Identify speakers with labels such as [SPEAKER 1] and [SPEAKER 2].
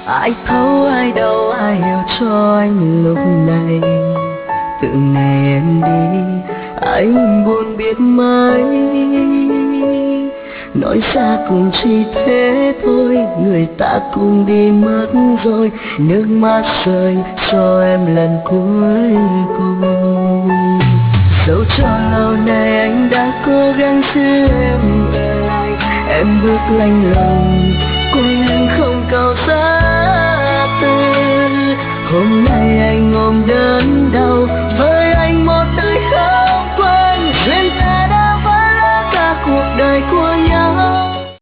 [SPEAKER 1] Ai thấu ai đau ai hiểu cho anh lúc này. Từ ngày em đi anh buồn biết mấy, nói xa cũng chỉ thế thôi, người ta cùng đi mất rồi. Nước mắt rơi cho em lần cuối cùng. Dẫu cho lâu nay anh đã cố gắng giữ em ở lại, em bước lạnh lùng cùng em không cầu xa.